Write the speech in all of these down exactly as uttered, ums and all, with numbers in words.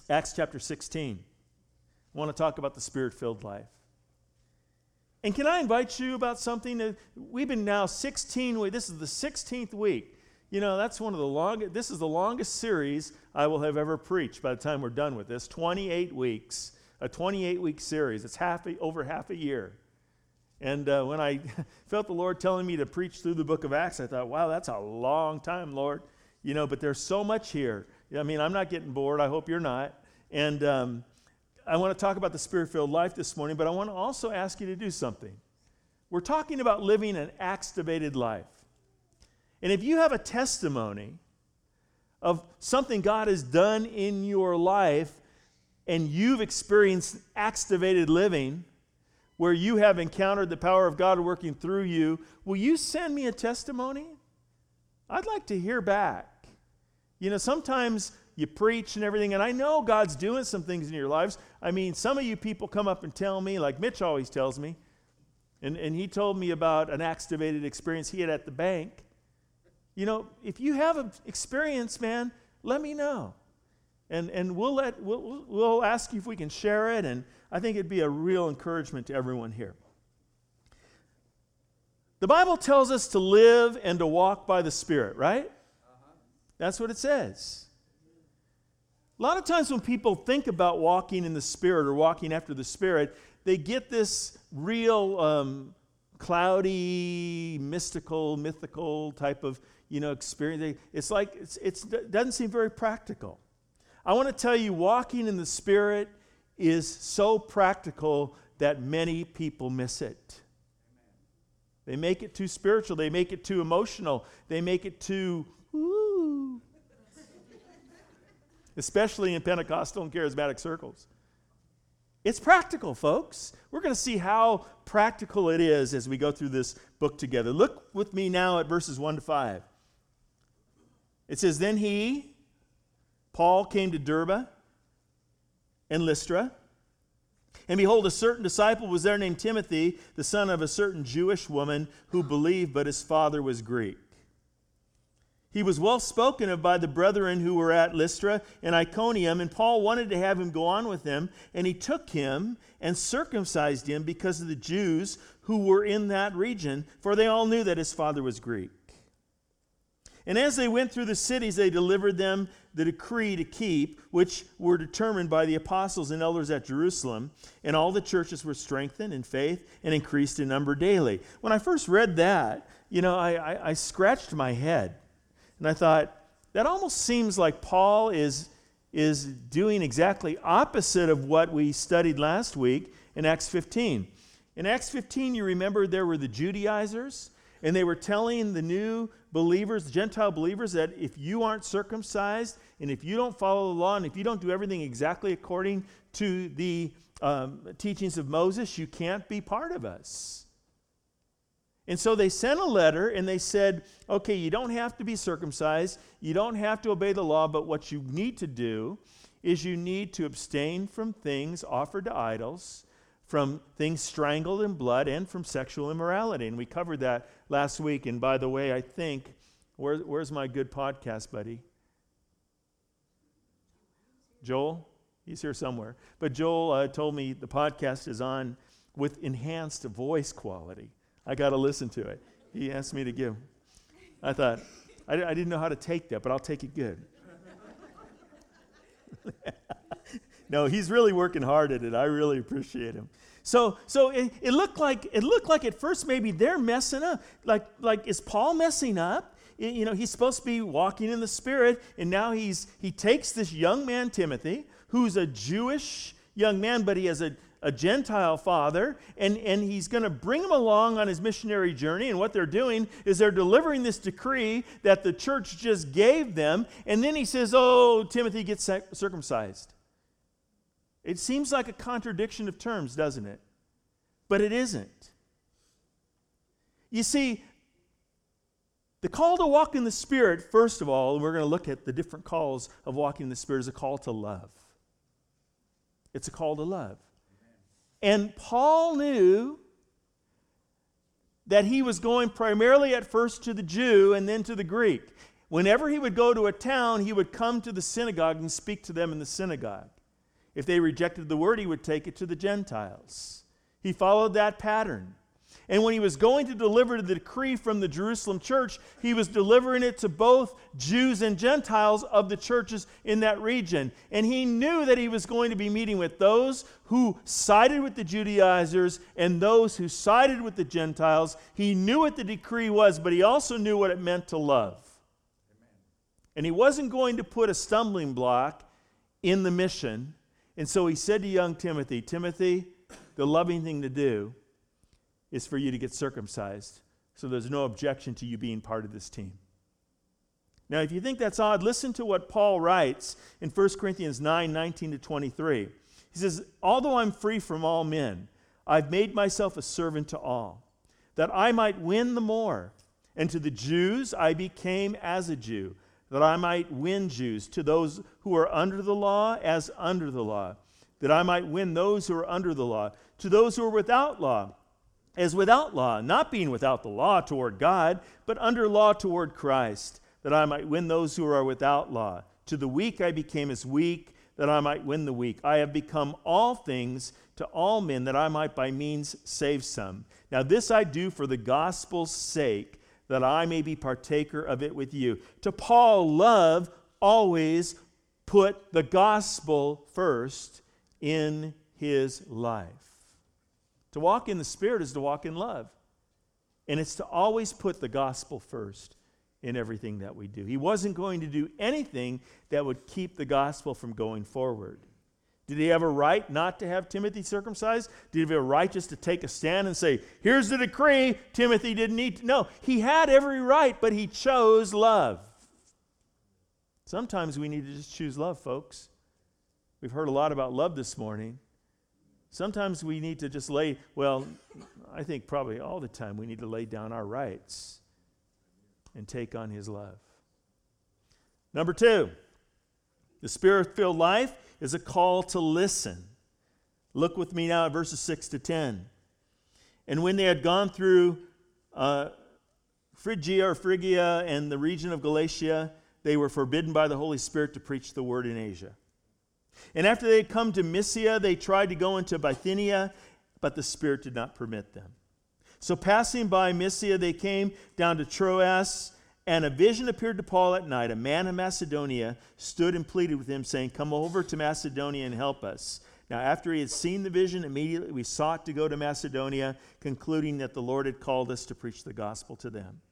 Acts chapter sixteen. I want to talk about the Spirit-filled life. And can I invite you about something that we've been now sixteen weeks. This is the sixteenth week. You know, that's one of the longest, this is the longest series I will have ever preached by the time we're done with this. twenty-eight weeks, a twenty-eight week series. It's half a, over half a year. And uh, when I felt the Lord telling me to preach through the book of Acts, I thought, wow, that's a long time, Lord. You know, but there's so much here. I mean, I'm not getting bored. I hope you're not. And um, I want to talk about the Spirit-filled life this morning, but I want to also ask you to do something. We're talking about living an activated life. And if you have a testimony of something God has done in your life and you've experienced activated living where you have encountered the power of God working through you, will you send me a testimony? I'd like to hear back. You know, sometimes you preach and everything, and I know God's doing some things in your lives. I mean, some of you people come up and tell me, like Mitch always tells me, and, and he told me about an activated experience he had at the bank. You know, if you have an experience, man, let me know. And and we'll let we'll we'll ask you if we can share it, and I think it'd be a real encouragement to everyone here. The Bible tells us to live and to walk by the Spirit, right? Uh-huh. That's what it says. A lot of times when people think about walking in the Spirit or walking after the Spirit, they get this real um, cloudy, mystical, mythical type of, you know, experience. It's like, it's, it's, it doesn't seem very practical. I want to tell you, walking in the Spirit is so practical that many people miss it. They make it too spiritual. They make it too emotional. They make it too, woo. Especially in Pentecostal and charismatic circles. It's practical, folks. We're going to see how practical it is as we go through this book together. Look with me now at verses one to five. It says, Then he, Paul, came to Derbe and Lystra. And behold, a certain disciple was there named Timothy, the son of a certain Jewish woman who believed, but his father was Greek. He was well spoken of by the brethren who were at Lystra and Iconium, and Paul wanted to have him go on with them, and he took him and circumcised him because of the Jews who were in that region, for they all knew that his father was Greek. And as they went through the cities, they delivered them the decree to keep, which were determined by the apostles and elders at Jerusalem, and all the churches were strengthened in faith and increased in number daily. When I first read that, you know, I, I, I scratched my head. And I thought, that almost seems like Paul is, is doing exactly opposite of what we studied last week in Acts fifteen. In Acts fifteen, you remember there were the Judaizers, and they were telling the new believers, the Gentile believers, that if you aren't circumcised, and if you don't follow the law, and if you don't do everything exactly according to the um, teachings of Moses, you can't be part of us. And so they sent a letter and they said, okay, you don't have to be circumcised, you don't have to obey the law, but what you need to do is you need to abstain from things offered to idols, from things strangled in blood, and from sexual immorality. And we covered that last week. And by the way, I think, where, where's my good podcast buddy? Joel? He's here somewhere. But Joel uh, told me the podcast is on with enhanced voice quality. I got to listen to it. He asked me to give. I thought, I, I didn't know how to take that, but I'll take it good. No, he's really working hard at it. I really appreciate him. So, so it, it looked like it looked like at first maybe they're messing up. Like, like is Paul messing up? You know, he's supposed to be walking in the Spirit, and now he's he takes this young man Timothy, who's a Jewish young man, but he has a a Gentile father, and, and he's going to bring him along on his missionary journey, and what they're doing is they're delivering this decree that the church just gave them, and then he says, oh, Timothy, get circumcised. It seems like a contradiction of terms, doesn't it? But it isn't. You see, the call to walk in the Spirit, first of all, and we're going to look at the different calls of walking in the Spirit, is a call to love. It's a call to love. And Paul knew that he was going primarily at first to the Jew and then to the Greek. Whenever he would go to a town, he would come to the synagogue and speak to them in the synagogue. If they rejected the word, he would take it to the Gentiles. He followed that pattern. And when he was going to deliver the decree from the Jerusalem church, he was delivering it to both Jews and Gentiles of the churches in that region. And he knew that he was going to be meeting with those who sided with the Judaizers and those who sided with the Gentiles. He knew what the decree was, but he also knew what it meant to love. Amen. And he wasn't going to put a stumbling block in the mission. And so he said to young Timothy, Timothy, the loving thing to do is for you to get circumcised, so there's no objection to you being part of this team. Now, if you think that's odd, listen to what Paul writes in First Corinthians nine, nineteen to twenty-three. He says, although I'm free from all men, I've made myself a servant to all, that I might win the more. And to the Jews I became as a Jew, that I might win Jews. To those who are under the law, as under the law, that I might win those who are under the law. To those who are without law, as without law, not being without the law toward God, but under law toward Christ, that I might win those who are without law. To the weak I became as weak, that I might win the weak. I have become all things to all men, that I might by means save some. Now this I do for the gospel's sake, that I may be partaker of it with you. To Paul, love always put the gospel first in his life. To walk in the Spirit is to walk in love. And it's to always put the gospel first in everything that we do. He wasn't going to do anything that would keep the gospel from going forward. Did he have a right not to have Timothy circumcised? Did he have a right just to take a stand and say, here's the decree, Timothy didn't need to? No, he had every right, but he chose love. Sometimes we need to just choose love, folks. We've heard a lot about love this morning. Sometimes we need to just lay, well, I think probably all the time we need to lay down our rights and take on his love. Number two, the Spirit-filled life is a call to listen. Look with me now at verses six to ten. And when they had gone through uh, Phrygia or Phrygia and the region of Galatia, they were forbidden by the Holy Spirit to preach the word in Asia. And after they had come to Mysia, they tried to go into Bithynia, but the Spirit did not permit them. So passing by Mysia, they came down to Troas, and a vision appeared to Paul at night. A man in Macedonia stood and pleaded with him, saying, come over to Macedonia and help us. Now, after he had seen the vision, immediately we sought to go to Macedonia, concluding that the Lord had called us to preach the gospel to them.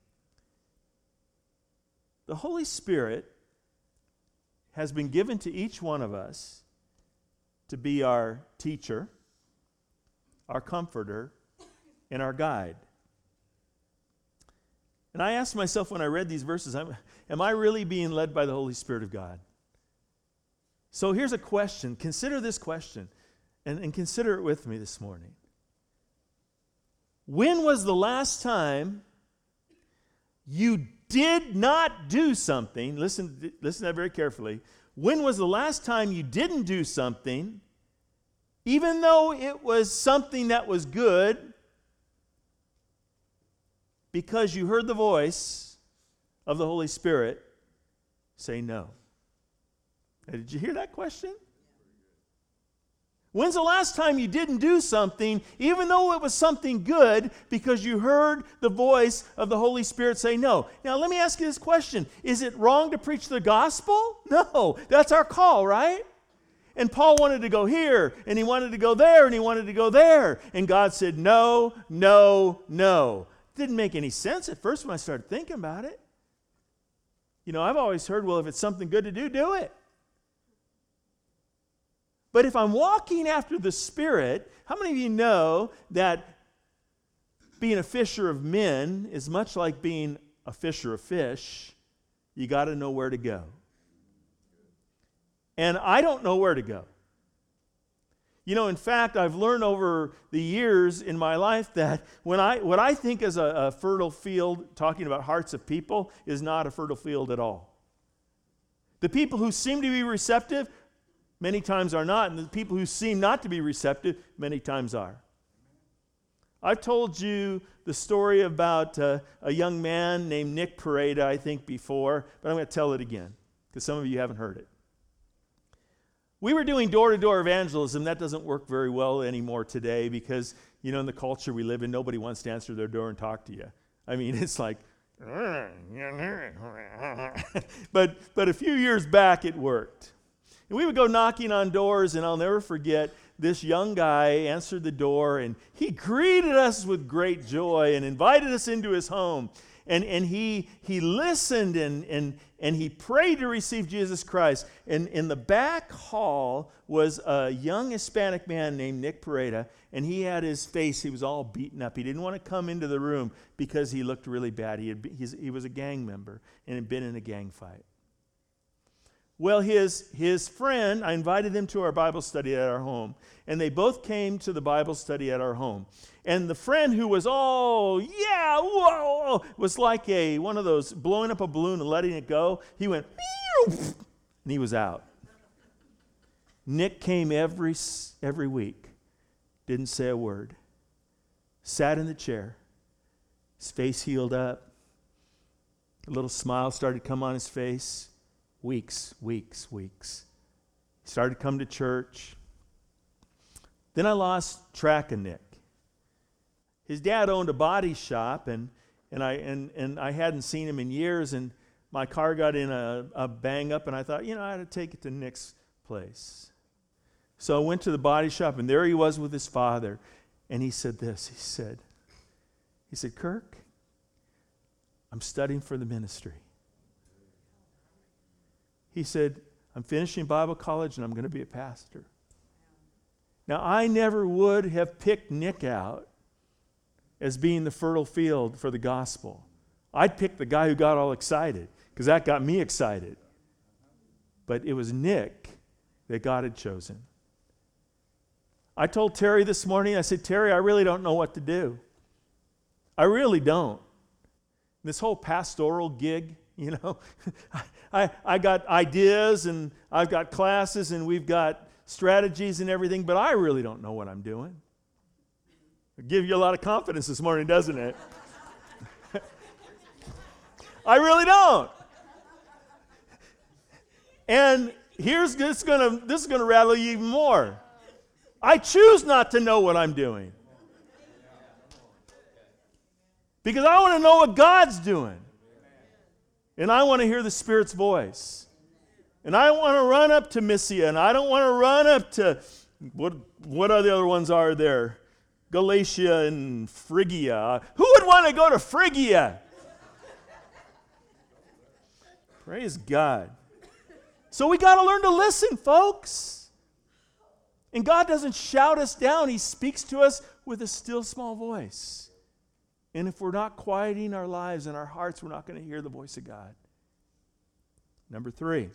The Holy Spirit has been given to each one of us to be our teacher, our comforter, and our guide. And I asked myself when I read these verses, am I really being led by the Holy Spirit of God? So here's a question. Consider this question, and, and consider it with me this morning. When was the last time you did not do something? Listen, listen to that very carefully. When was the last time you didn't do something, even though it was something that was good, because you heard the voice of the Holy Spirit say no? Now, did you hear that question? When's the last time you didn't do something, even though it was something good, because you heard the voice of the Holy Spirit say no? Now, let me ask you this question. Is it wrong to preach the gospel? No. That's our call, right? And Paul wanted to go here, and he wanted to go there, and he wanted to go there. And God said, no, no, no. It didn't make any sense at first when I started thinking about it. You know, I've always heard, well, if it's something good to do, do it. But if I'm walking after the Spirit, how many of you know that being a fisher of men is much like being a fisher of fish? You got to know where to go. And I don't know where to go. You know, in fact, I've learned over the years in my life that when I what I think is a, a fertile field, talking about hearts of people, is not a fertile field at all. The people who seem to be receptive many times are not, and the people who seem not to be receptive many times are. I've told you the story about uh, a young man named Nick Pareda, I think, before, but I'm going to tell it again, because some of you haven't heard it. We were doing door-to-door evangelism. That doesn't work very well anymore today because, you know, in the culture we live in, nobody wants to answer their door and talk to you. I mean, it's like, but but a few years back it worked. And we would go knocking on doors, and I'll never forget, this young guy answered the door, and he greeted us with great joy and invited us into his home. And, and he he listened and, and, and he prayed to receive Jesus Christ. And in the back hall was a young Hispanic man named Nick Pareda, and he had his face, he was all beaten up. He didn't want to come into the room because he looked really bad. He, had, he's, he was a gang member and had been in a gang fight. Well, his, his friend, I invited them to our Bible study at our home, and they both came to the Bible study at our home. And the friend who was all, yeah, whoa, was like a one of those blowing up a balloon and letting it go. He went, and he was out. Nick came every, every week, didn't say a word, sat in the chair, his face healed up, a little smile started to come on his face. Weeks, weeks, weeks. He started to come to church. Then I lost track of Nick. His dad owned a body shop, and and I and, and I hadn't seen him in years, and my car got in a, a bang up, and I thought, you know, I had to take it to Nick's place. So I went to the body shop, and there he was with his father, and he said this, he said, he said, Kirk, I'm studying for the ministry. He said, I'm finishing Bible college and I'm going to be a pastor. Now, I never would have picked Nick out as being the fertile field for the gospel. I'd pick the guy who got all excited because that got me excited. But it was Nick that God had chosen. I told Terry this morning, I said, Terry, I really don't know what to do. I really don't. This whole pastoral gig, you know, I, I got ideas and I've got classes and we've got strategies and everything, but I really don't know what I'm doing. It gives you a lot of confidence this morning, doesn't it? I really don't. And here's this gonna this is gonna rattle you even more. I choose not to know what I'm doing. Because I want to know what God's doing. And I want to hear the Spirit's voice. And I want to run up to Mysia, and I don't want to run up to, what what are the other ones are there? Galatia and Phrygia. Who would want to go to Phrygia? Praise God. So we got to learn to listen, folks. And God doesn't shout us down. He speaks to us with a still small voice. And if we're not quieting our lives and our hearts, we're not going to hear the voice of God. Number three.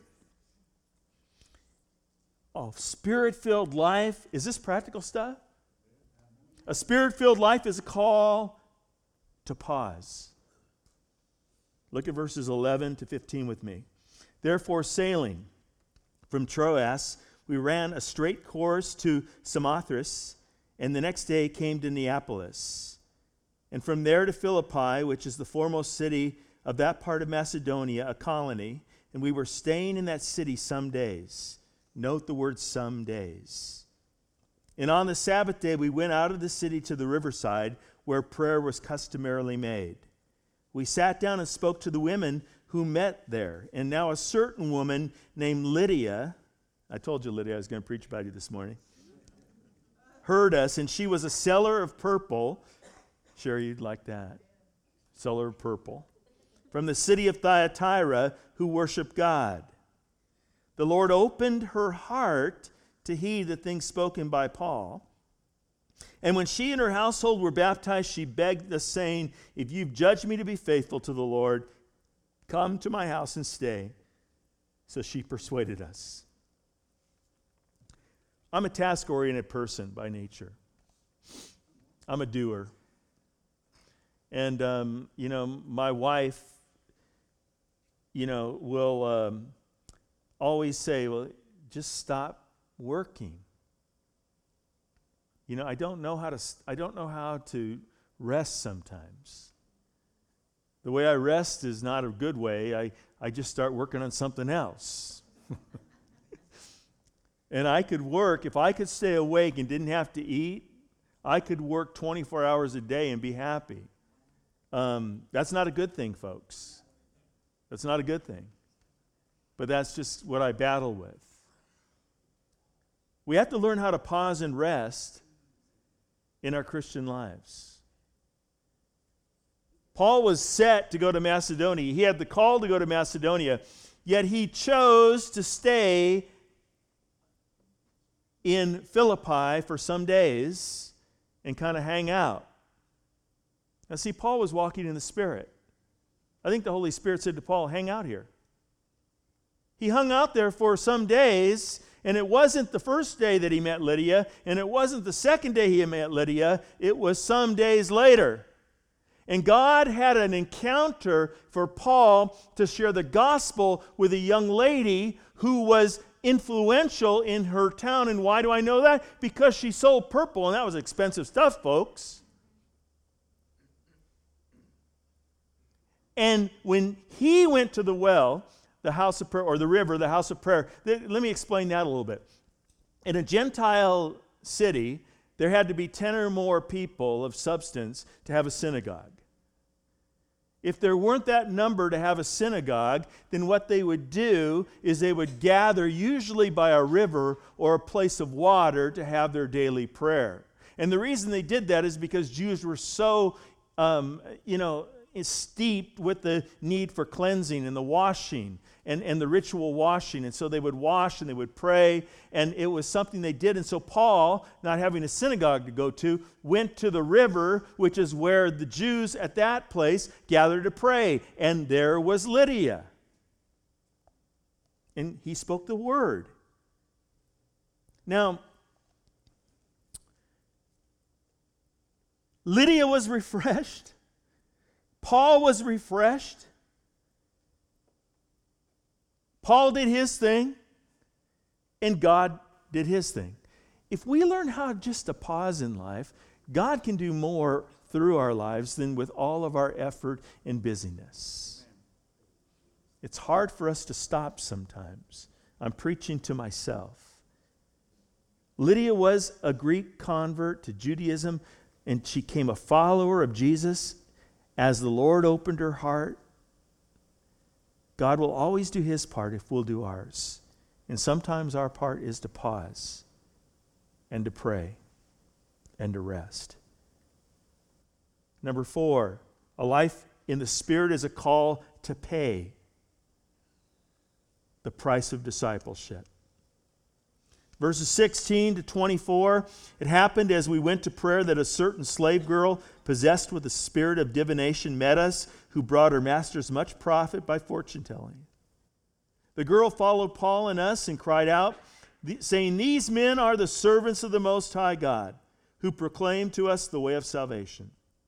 Oh, Spirit-filled life. Is this practical stuff? A Spirit-filled life is a call to pause. Look at verses eleven to fifteen with me. Therefore, sailing from Troas, we ran a straight course to Samothrace, and the next day came to Neapolis. And from there to Philippi, which is the foremost city of that part of Macedonia, a colony, and we were staying in that city some days. Note the word some days. And on the Sabbath day, we went out of the city to the riverside, where prayer was customarily made. We sat down and spoke to the women who met there. And now a certain woman named Lydia, I told you, Lydia, I was going to preach about you this morning, heard us, and she was a seller of purple. Sure, you'd like that. Seller of purple. From the city of Thyatira, who worshiped God. The Lord opened her heart to heed the things spoken by Paul. And when she and her household were baptized, she begged us, saying, if you've judged me to be faithful to the Lord, come to my house and stay. So she persuaded us. I'm a task-oriented person by nature. I'm a doer. And, um, you know, my wife, you know, will um, always say, well, just stop working. You know, I don't know how to, I don't know how to rest sometimes. The way I rest is not a good way. I, I just start working on something else. And I could work, if I could stay awake and didn't have to eat, I could work twenty-four hours a day and be happy. Um, that's not a good thing, folks. That's not a good thing. But that's just what I battle with. We have to learn how to pause and rest in our Christian lives. Paul was set to go to Macedonia. He had the call to go to Macedonia, yet he chose to stay in Philippi for some days and kind of hang out. Now see, Paul was walking in the Spirit. I think the Holy Spirit said to Paul, hang out here. He hung out there for some days, and it wasn't the first day that he met Lydia, and it wasn't the second day he met Lydia, it was some days later. And God had an encounter for Paul to share the gospel with a young lady who was influential in her town. And why do I know that? Because she sold purple, and that was expensive stuff, folks. And when he went to the well, the house of prayer, or the river, the house of prayer, th- let me explain that a little bit. In a Gentile city, there had to be ten or more people of substance to have a synagogue. If there weren't that number to have a synagogue, then what they would do is they would gather usually by a river or a place of water to have their daily prayer. And the reason they did that is because Jews were so, um, you know, steeped with the need for cleansing and the washing and, and the ritual washing. And so they would wash and they would pray, and it was something they did. And so Paul, not having a synagogue to go to, went to the river, which is where the Jews at that place gathered to pray. And there was Lydia. And he spoke the word. Now, Lydia was refreshed. Paul was refreshed. Paul did his thing, and God did his thing. If we learn how just to pause in life, God can do more through our lives than with all of our effort and busyness. It's hard for us to stop sometimes. I'm preaching to myself. Lydia was a Greek convert to Judaism, and she became a follower of Jesus. As the Lord opened her heart, God will always do his part if we'll do ours. And sometimes our part is to pause and to pray and to rest. Number four, a life in the Spirit is a call to pay the price of discipleship. Verses sixteen to twenty-four, it happened as we went to prayer that a certain slave girl possessed with the spirit of divination met us, who brought her masters much profit by fortune telling. The girl followed Paul and us and cried out, saying, "These men are the servants of the Most High God, who proclaim to us the way of salvation."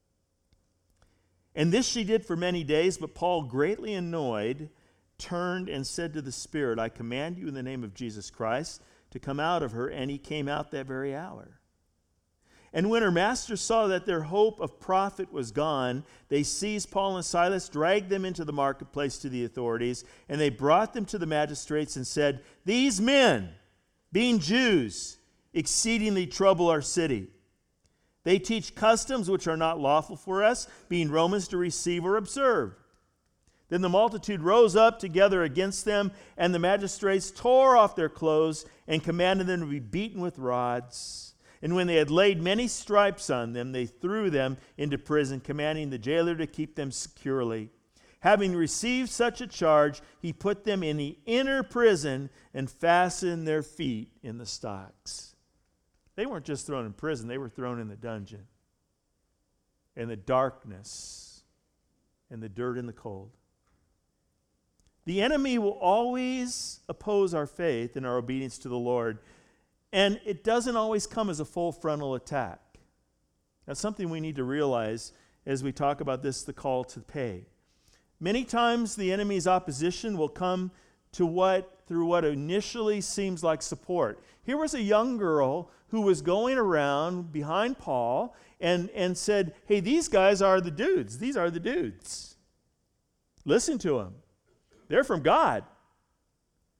And this she did for many days, but Paul, greatly annoyed, turned and said to the spirit, "I command you in the name of Jesus Christ to come out of her," and he came out that very hour. And when her masters saw that their hope of profit was gone, they seized Paul and Silas, dragged them into the marketplace to the authorities, and they brought them to the magistrates and said, "These men, being Jews, exceedingly trouble our city. They teach customs which are not lawful for us, being Romans, to receive or observe." Then the multitude rose up together against them, and the magistrates tore off their clothes and commanded them to be beaten with rods. And when they had laid many stripes on them, they threw them into prison, commanding the jailer to keep them securely. Having received such a charge, he put them in the inner prison and fastened their feet in the stocks. They weren't just thrown in prison, they were thrown in the dungeon, in the darkness, in the dirt and the cold. The enemy will always oppose our faith and our obedience to the Lord, and it doesn't always come as a full frontal attack. That's something we need to realize as we talk about this, the call to pay. Many times the enemy's opposition will come to what, through what initially seems like support. Here was a young girl who was going around behind Paul and, and said, "Hey, these guys are the dudes. These are the dudes. Listen to them. They're from God."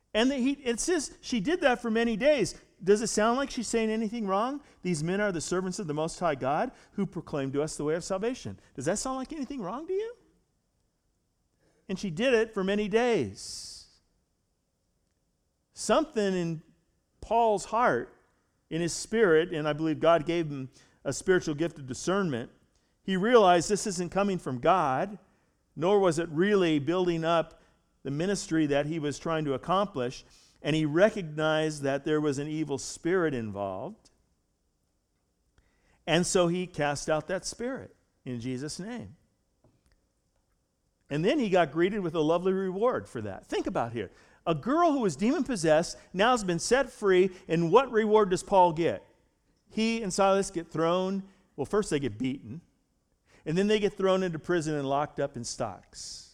And the, he, it says she did that for many days. Does it sound like she's saying anything wrong? These men are the servants of the Most High God who proclaim to us the way of salvation. Does that sound like anything wrong to you? And she did it for many days. Something in Paul's heart, in his spirit, and I believe God gave him a spiritual gift of discernment, he realized this isn't coming from God, nor was it really building up the ministry that he was trying to accomplish. And he recognized that there was an evil spirit involved. And so he cast out that spirit in Jesus' name. And then he got greeted with a lovely reward for that. Think about here. A girl who was demon-possessed now has been set free, and what reward does Paul get? He and Silas get thrown, well, first they get beaten, and then they get thrown into prison and locked up in stocks.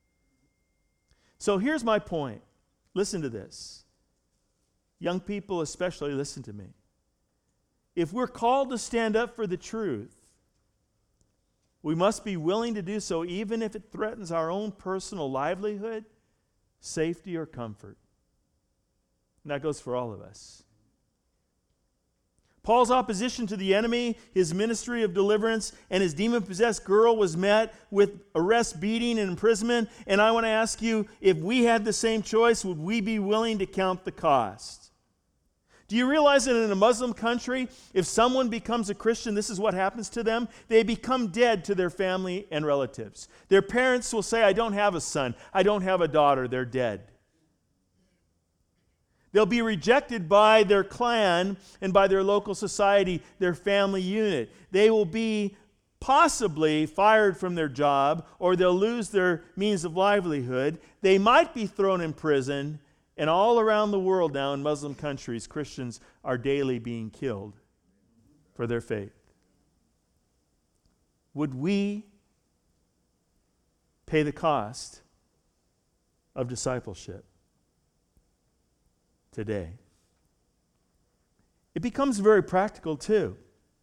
So here's my point. Listen to this. Young people especially, listen to me. If we're called to stand up for the truth, we must be willing to do so even if it threatens our own personal livelihood, safety, or comfort. And that goes for all of us. Paul's opposition to the enemy, his ministry of deliverance, and his demon-possessed girl was met with arrest, beating, and imprisonment. And I want to ask you, if we had the same choice, would we be willing to count the cost? Do you realize that in a Muslim country, if someone becomes a Christian, this is what happens to them? They become dead to their family and relatives. Their parents will say, I don't have a son, I don't have a daughter, they're dead. They'll be rejected by their clan and by their local society, their family unit. They will be possibly fired from their job, or they'll lose their means of livelihood. They might be thrown in prison, and all around the world now in Muslim countries, Christians are daily being killed for their faith. Would we pay the cost of discipleship today? It becomes very practical too.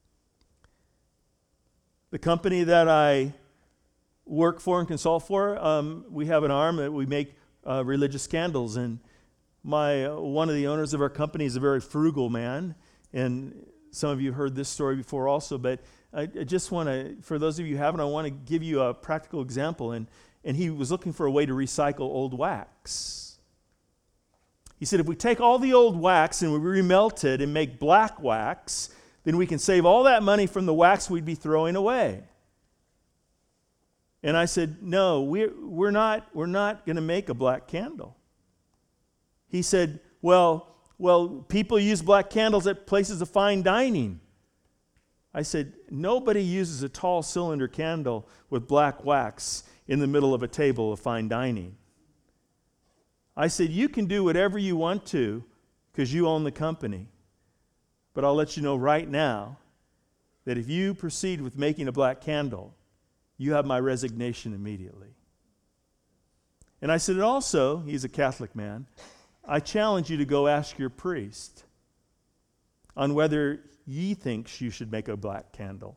The company that I work for and consult for, um, we have an arm that we make uh, religious candles, and my uh, one of the owners of our company is a very frugal man, and some of you heard this story before also, but I, I just want to, for those of you who haven't, I want to give you a practical example, and, and he was looking for a way to recycle old wax. He said, if we take all the old wax and we remelt it and make black wax, then we can save all that money from the wax we'd be throwing away. And I said, no, we're, we're not, we're not going to make a black candle. He said, well, well, people use black candles at places of fine dining. I said, nobody uses a tall cylinder candle with black wax in the middle of a table of fine dining. I said, you can do whatever you want to because you own the company. But I'll let you know right now that if you proceed with making a black candle, you have my resignation immediately. And I said, and also, he's a Catholic man, I challenge you to go ask your priest on whether he thinks you should make a black candle.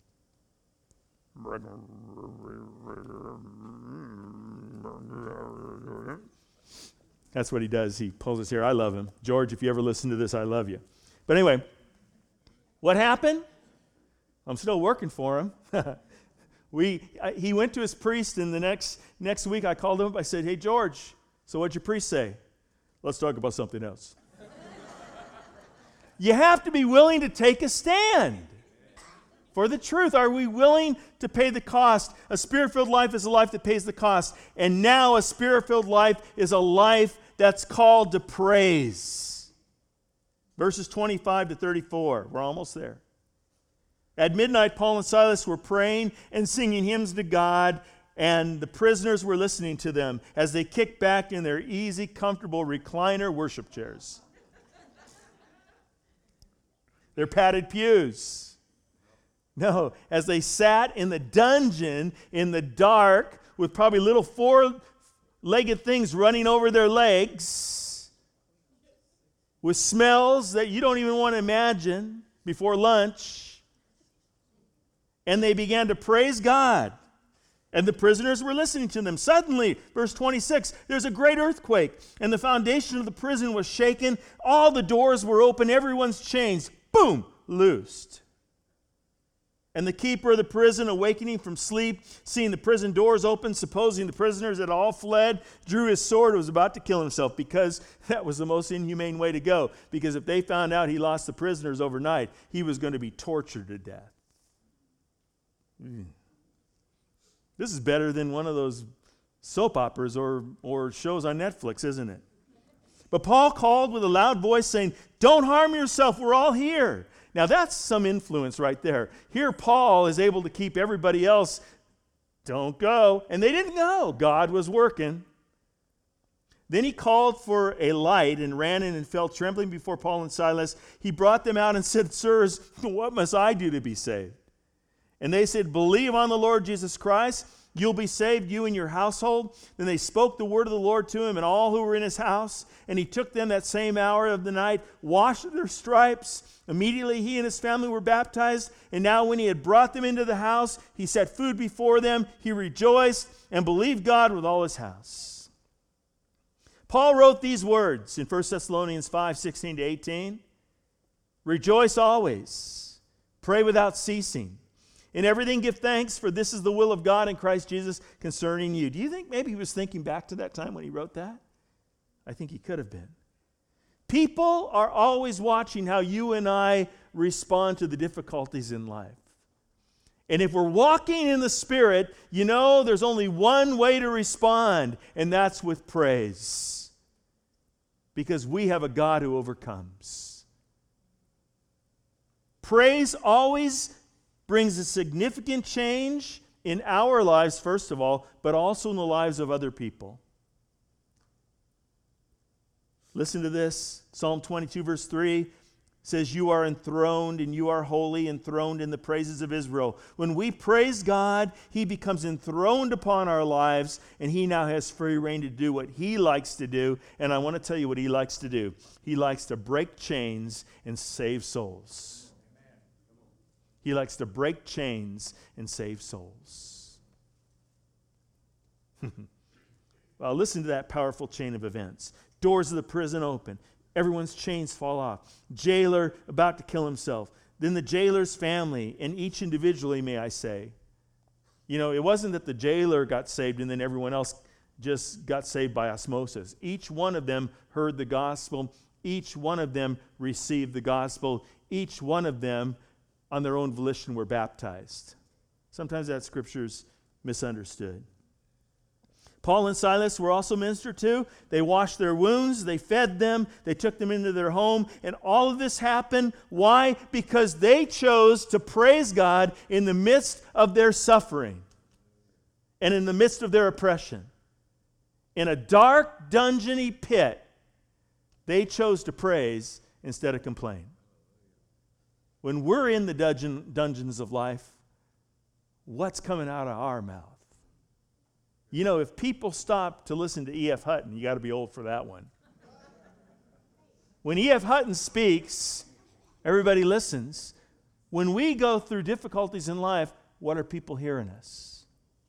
That's what he does. He pulls his hair. I love him. George, if you ever listen to this, I love you. But anyway, what happened? I'm still working for him. we, I, he went to his priest, and the next, next week I called him up. I said, hey, George, so what'd your priest say? Let's talk about something else. You have to be willing to take a stand for the truth. Are we willing to pay the cost? A spirit-filled life is a life that pays the cost. And now a spirit-filled life is a life that's called to praise. Verses twenty-five to thirty-four. We're almost there. At midnight, Paul and Silas were praying and singing hymns to God, and the prisoners were listening to them as they kicked back in their easy, comfortable recliner worship chairs. Their padded pews. No, as they sat in the dungeon in the dark with probably little four-legged things running over their legs with smells that you don't even want to imagine before lunch. And they began to praise God And the prisoners were listening to them. Suddenly, verse twenty-six, there's a great earthquake, and the foundation of the prison was shaken. All the doors were open, everyone's chains, boom, loosed. And the keeper of the prison, awakening from sleep, seeing the prison doors open, supposing the prisoners had all fled, drew his sword and was about to kill himself, because that was the most inhumane way to go. Because if they found out he lost the prisoners overnight, he was going to be tortured to death. Mm. This is better than one of those soap operas or, or shows on Netflix, isn't it? But Paul called with a loud voice saying, "Don't harm yourself, we're all here." Now that's some influence right there. Here Paul is able to keep everybody else, don't go. And they didn't go. God was working. Then he called for a light and ran in and fell trembling before Paul and Silas. He brought them out and said, "Sirs, what must I do to be saved?" And they said, "Believe on the Lord Jesus Christ. You'll be saved, you and your household." Then they spoke the word of the Lord to him and all who were in his house. And he took them that same hour of the night, washed their stripes. Immediately he and his family were baptized. And now when he had brought them into the house, he set food before them. He rejoiced and believed God with all his house. Paul wrote these words in First Thessalonians five, sixteen to eighteen. "Rejoice always. Pray without ceasing. In everything give thanks, for this is the will of God in Christ Jesus concerning you." Do you think maybe he was thinking back to that time when he wrote that? I think he could have been. People are always watching how you and I respond to the difficulties in life. And if we're walking in the Spirit, you know there's only one way to respond, and that's with praise. Because we have a God who overcomes. Praise always brings a significant change in our lives, first of all, but also in the lives of other people. Listen to this. Psalm twenty-two, verse three says, "You are enthroned and you are holy, enthroned in the praises of Israel." When we praise God, he becomes enthroned upon our lives, and he now has free reign to do what he likes to do. And I want to tell you what he likes to do. He likes to break chains and save souls. He likes to break chains and save souls. Well, listen to that powerful chain of events. Doors of the prison open. Everyone's chains fall off. Jailer about to kill himself. Then the jailer's family, and each individually, may I say. You know, it wasn't that the jailer got saved and then everyone else just got saved by osmosis. Each one of them heard the gospel. Each one of them received the gospel. Each one of them on their own volition were baptized. Sometimes that scripture's misunderstood. Paul and Silas were also ministered to. They washed their wounds, they fed them, they took them into their home, and all of this happened. Why? Because they chose to praise God in the midst of their suffering and in the midst of their oppression. In a dark, dungeony pit, they chose to praise instead of complain. When we're in the dungeon, dungeons of life, what's coming out of our mouth? You know, if people stop to listen to E F. Hutton, you got to be old for that one. When E F. Hutton speaks, everybody listens. When we go through difficulties in life, what are people hearing us?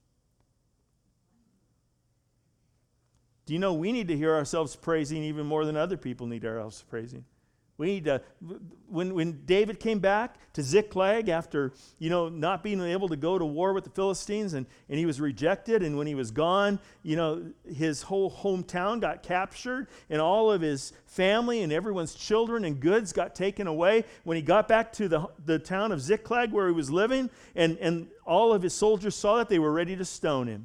Do you know we need to hear ourselves praising even more than other people need ourselves praising? We need to, when, when David came back to Ziklag after, you know, not being able to go to war with the Philistines, and, and he was rejected, and when he was gone, you know, his whole hometown got captured, and all of his family and everyone's children and goods got taken away. When he got back to the, the town of Ziklag where he was living, and, and all of his soldiers saw that, they were ready to stone him.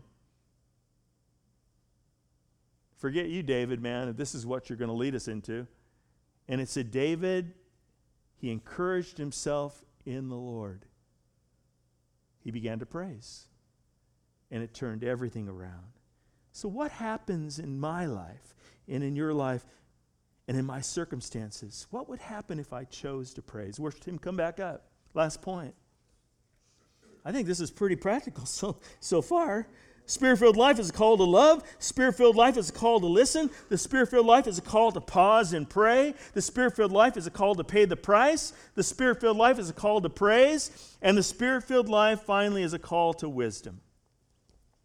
Forget you, David, man, if this is what you're going to lead us into. And it said, David, he encouraged himself in the Lord. He began to praise. And it turned everything around. So what happens in my life and in your life and in my circumstances? What would happen if I chose to praise? Worship him, come back up. Last point. I think this is pretty practical so, so far. Spirit-filled life is a call to love. Spirit-filled life is a call to listen. The Spirit-filled life is a call to pause and pray. The Spirit-filled life is a call to pay the price. The Spirit-filled life is a call to praise. And the Spirit-filled life, finally, is a call to wisdom.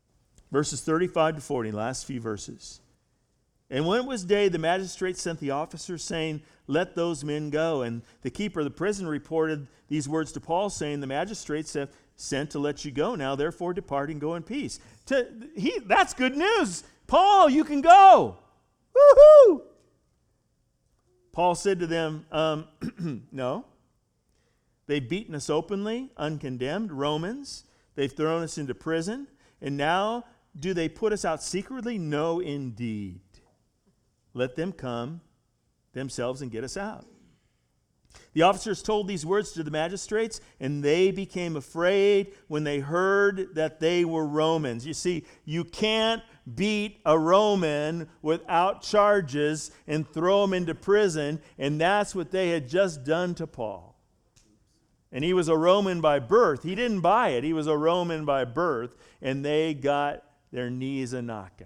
Verses thirty-five to forty, last few verses. And when it was day, the magistrate sent the officers, saying, let those men go. And the keeper of the prison reported these words to Paul, saying, the magistrates have sent to let you go. Now, therefore, depart and go in peace. To, he, that's good news. Paul, you can go. Woohoo! Paul said to them, um, no. They've beaten us openly, uncondemned, Romans. They've thrown us into prison. And now, do they put us out secretly? No, indeed. Let them come themselves and get us out. The officers told these words to the magistrates, and they became afraid when they heard that they were Romans. You see, you can't beat a Roman without charges and throw him into prison, and that's what they had just done to Paul. And he was a Roman by birth. He didn't buy it. He was a Roman by birth, and they got their knees a-knocking.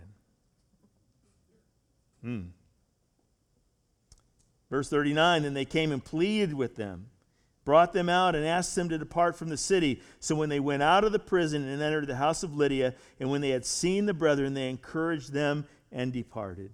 Hmm. Verse thirty-nine, then they came and pleaded with them, brought them out, and asked them to depart from the city. So when they went out of the prison and entered the house of Lydia, and when they had seen the brethren, they encouraged them and departed.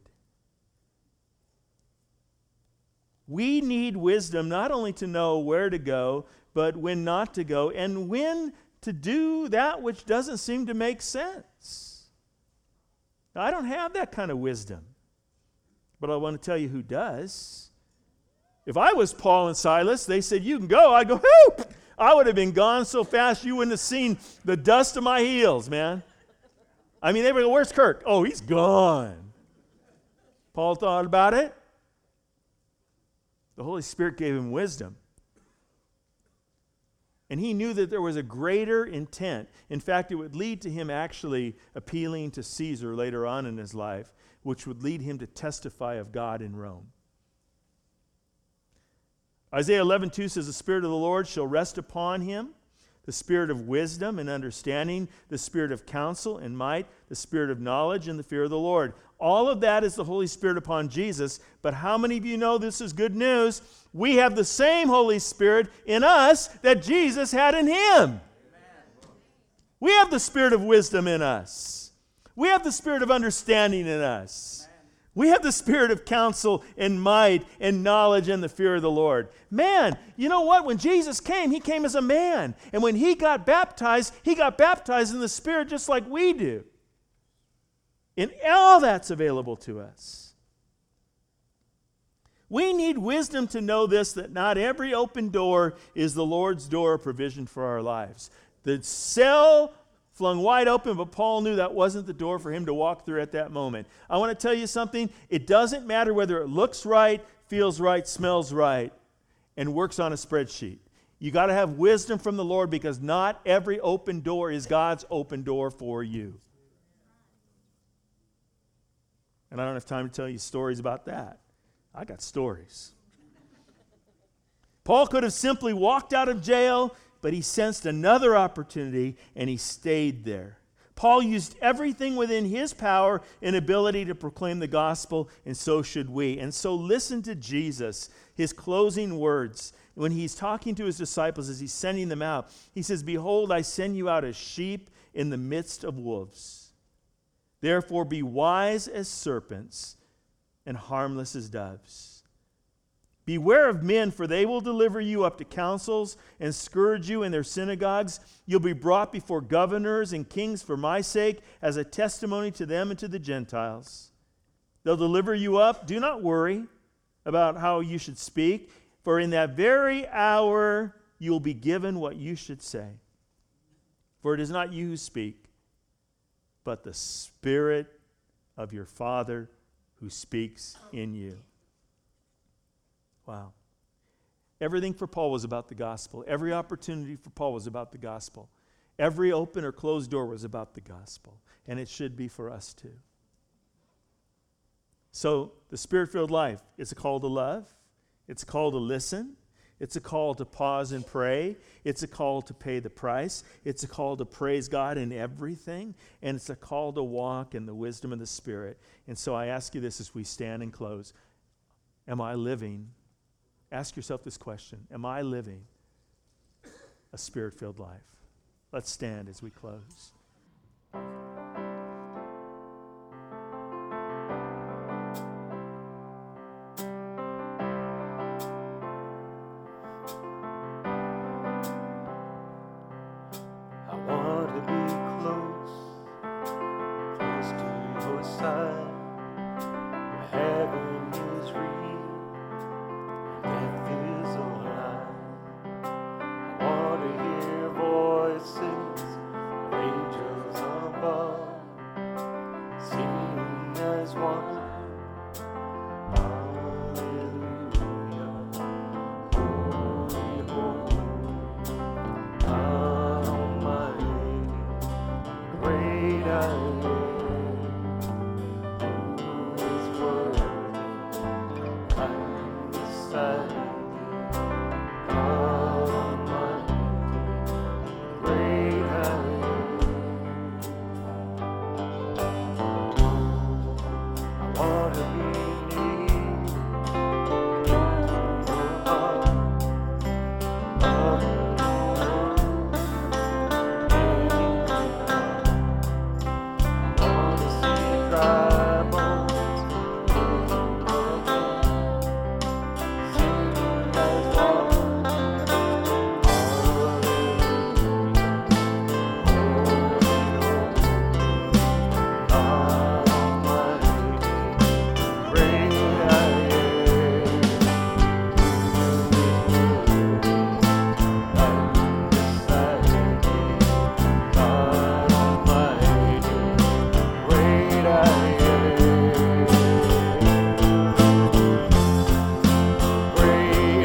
We need wisdom not only to know where to go, but when not to go, and when to do that which doesn't seem to make sense. Now, I don't have that kind of wisdom, but I want to tell you who does. If I was Paul and Silas, they said, you can go. I'd go, whoo! I would have been gone so fast you wouldn't have seen the dust of my heels, man. I mean, they were, where's Kirk? Oh, he's gone. Paul thought about it. The Holy Spirit gave him wisdom. And he knew that there was a greater intent. In fact, it would lead to him actually appealing to Caesar later on in his life, which would lead him to testify of God in Rome. Isaiah eleven two says, the Spirit of the Lord shall rest upon him, the Spirit of wisdom and understanding, the Spirit of counsel and might, the Spirit of knowledge and the fear of the Lord. All of that is the Holy Spirit upon Jesus. But how many of you know this is good news? We have the same Holy Spirit in us that Jesus had in him. Amen. We have the Spirit of wisdom in us. We have the Spirit of understanding in us. We have the Spirit of counsel and might and knowledge and the fear of the Lord. Man, you know what? When Jesus came, he came as a man. And when he got baptized, he got baptized in the Spirit just like we do. And all that's available to us. We need wisdom to know this, that not every open door is the Lord's door of provision for our lives. The cell flung wide open, but Paul knew that wasn't the door for him to walk through at that moment. I want to tell you something. It doesn't matter whether it looks right, feels right, smells right, and works on a spreadsheet. You got to have wisdom from the Lord, because not every open door is God's open door for you. And I don't have time to tell you stories about that. I got stories. Paul could have simply walked out of jail, but he sensed another opportunity, and he stayed there. Paul used everything within his power and ability to proclaim the gospel, and so should we. And so listen to Jesus, his closing words, when he's talking to his disciples as he's sending them out. He says, behold, I send you out as sheep in the midst of wolves. Therefore be wise as serpents and harmless as doves. Beware of men, for they will deliver you up to councils and scourge you in their synagogues. You'll be brought before governors and kings for my sake, as a testimony to them and to the Gentiles. They'll deliver you up. Do not worry about how you should speak, for in that very hour you'll be given what you should say. For it is not you who speak, but the Spirit of your Father who speaks in you. Wow. Everything for Paul was about the gospel. Every opportunity for Paul was about the gospel. Every open or closed door was about the gospel. And it should be for us too. So, the Spirit-filled life, it's a call to love. It's a call to listen. It's a call to pause and pray. It's a call to pay the price. It's a call to praise God in everything. And it's a call to walk in the wisdom of the Spirit. And so I ask you this as we stand and close. Am I living? Ask yourself this question. Am I living a Spirit-filled life? Let's stand as we close.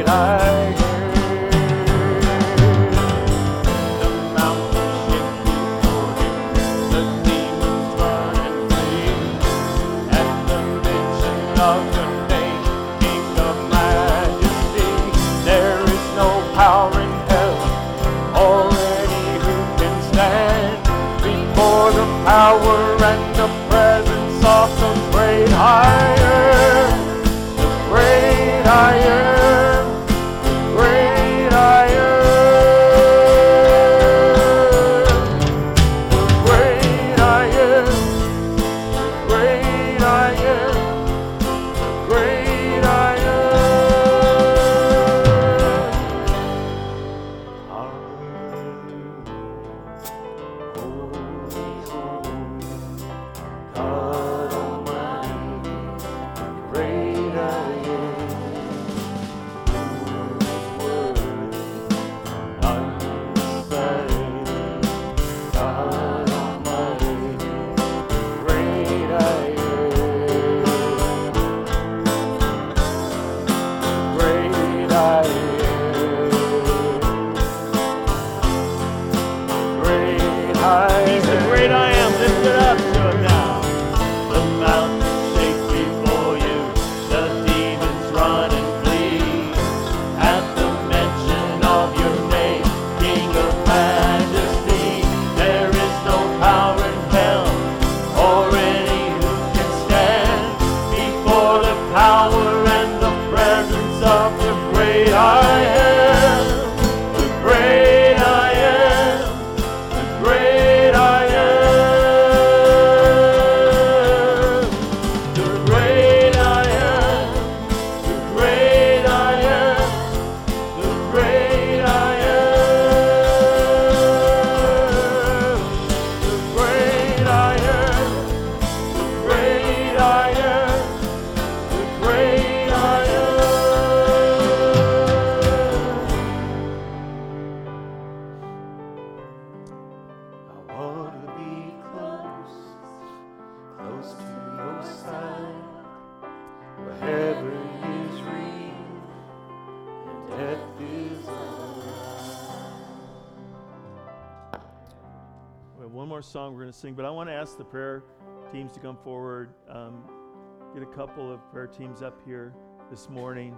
Song we're going to sing, but I want to ask the prayer teams to come forward. Um, get a couple of prayer teams up here this morning.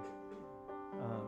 Um,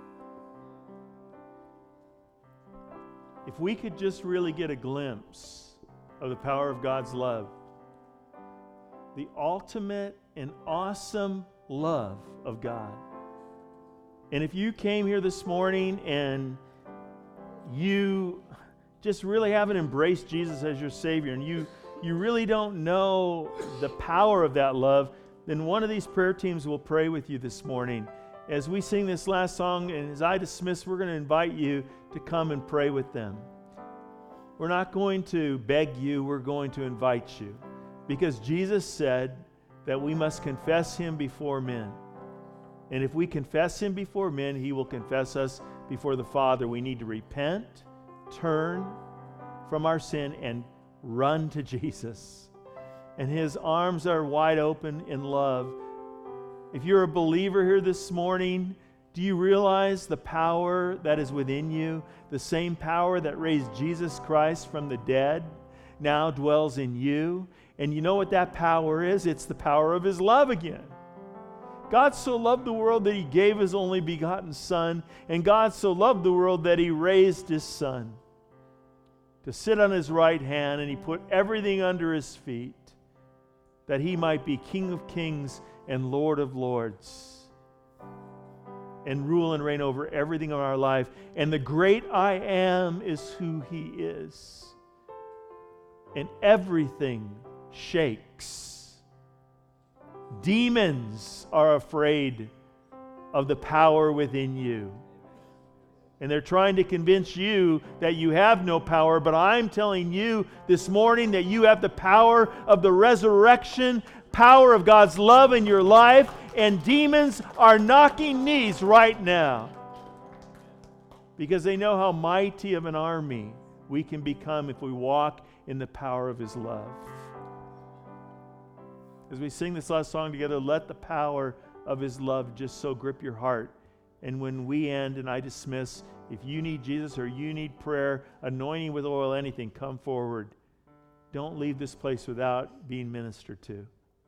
if we could just really get a glimpse of the power of God's love, the ultimate and awesome love of God. And if you came here this morning and you just really haven't embraced Jesus as your Savior, and you you really don't know the power of that love, then one of these prayer teams will pray with you this morning. As we sing this last song, and as I dismiss, we're going to invite you to come and pray with them. We're not going to beg you, we're going to invite you. Because Jesus said that we must confess Him before men. And if we confess Him before men, He will confess us before the Father. We need to repent, turn from our sin, and run to Jesus. And His arms are wide open in love. If you're a believer here this morning, do you realize the power that is within you? The same power that raised Jesus Christ from the dead now dwells in you. And you know what that power is? It's the power of His love again. God so loved the world that He gave His only begotten Son, and God so loved the world that He raised His Son to sit on His right hand, and He put everything under His feet, that He might be King of kings and Lord of lords, and rule and reign over everything in our life. And the great I Am is who He is. And everything shakes. Demons are afraid of the power within you. And they're trying to convince you that you have no power, but I'm telling you this morning that you have the power of the resurrection, power of God's love in your life, and demons are knocking knees right now because they know how mighty of an army we can become if we walk in the power of His love. As we sing this last song together, let the power of His love just so grip your heart And when we end and I dismiss, if you need Jesus or you need prayer, anointing with oil, anything, come forward. Don't leave this place without being ministered to.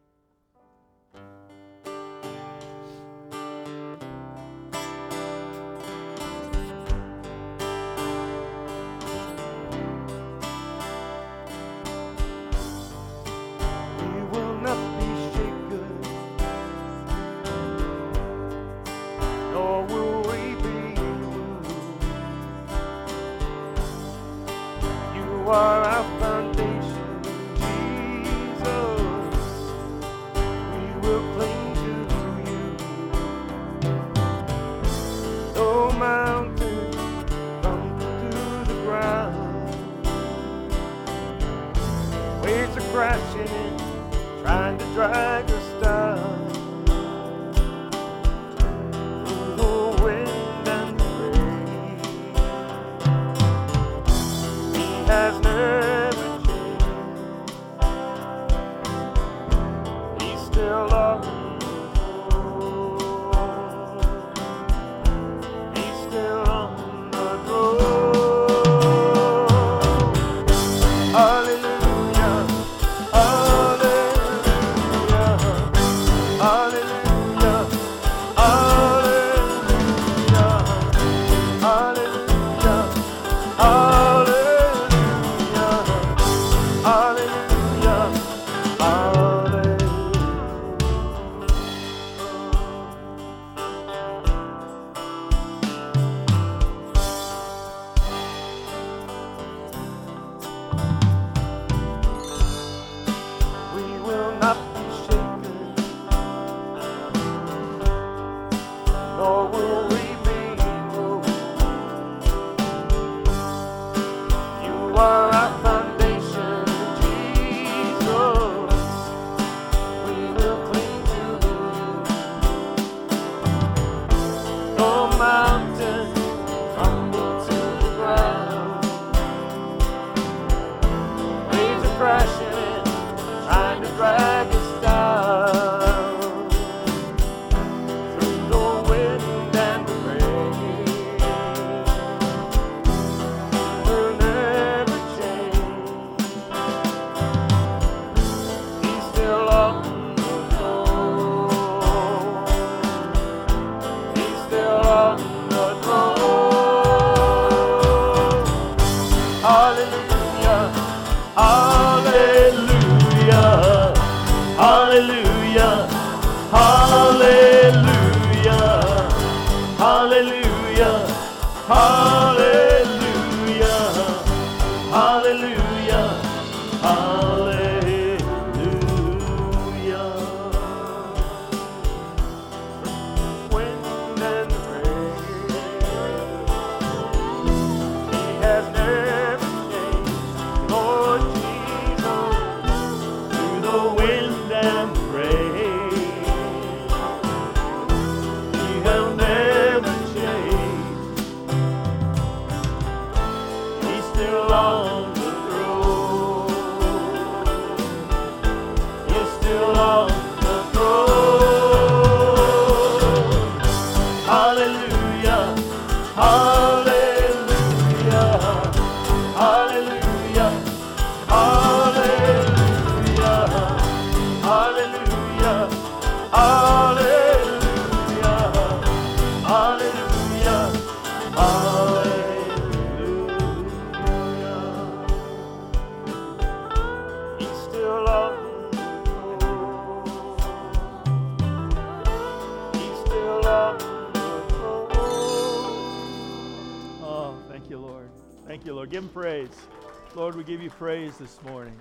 Give him praise. Lord, we give you praise this morning.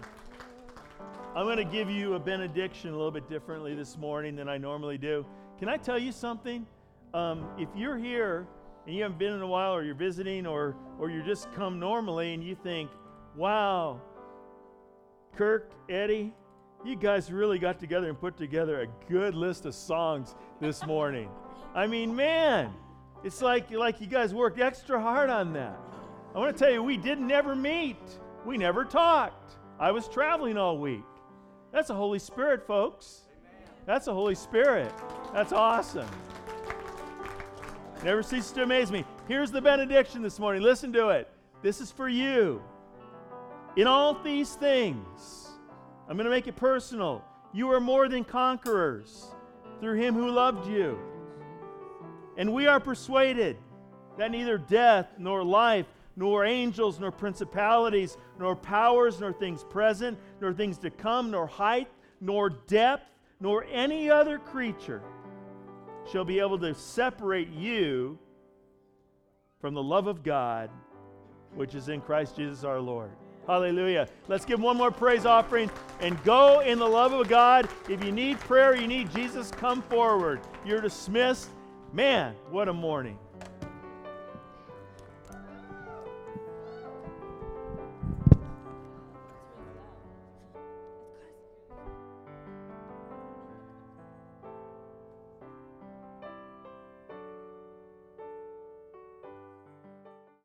I'm going to give you a benediction a little bit differently this morning than I normally do. Can I tell you something? Um, if you're here and you haven't been in a while, or you're visiting, or or you just come normally and you think, wow, Kirk, Eddie, you guys really got together and put together a good list of songs this morning. I mean, man, it's like, like you guys worked extra hard on that. I want to tell you, we didn't ever meet. We never talked. I was traveling all week. That's the Holy Spirit, folks. That's the Holy Spirit. That's awesome. Never ceases to amaze me. Here's the benediction this morning. Listen to it. This is for you. In all these things, I'm going to make it personal. You are more than conquerors through him who loved you. And we are persuaded that neither death, nor life, nor angels, nor principalities, nor powers, nor things present, nor things to come, nor height, nor depth, nor any other creature shall be able to separate you from the love of God, which is in Christ Jesus our Lord. Hallelujah. Let's give one more praise offering and go in the love of God. If you need prayer, you need Jesus, come forward. You're dismissed. Man, what a morning.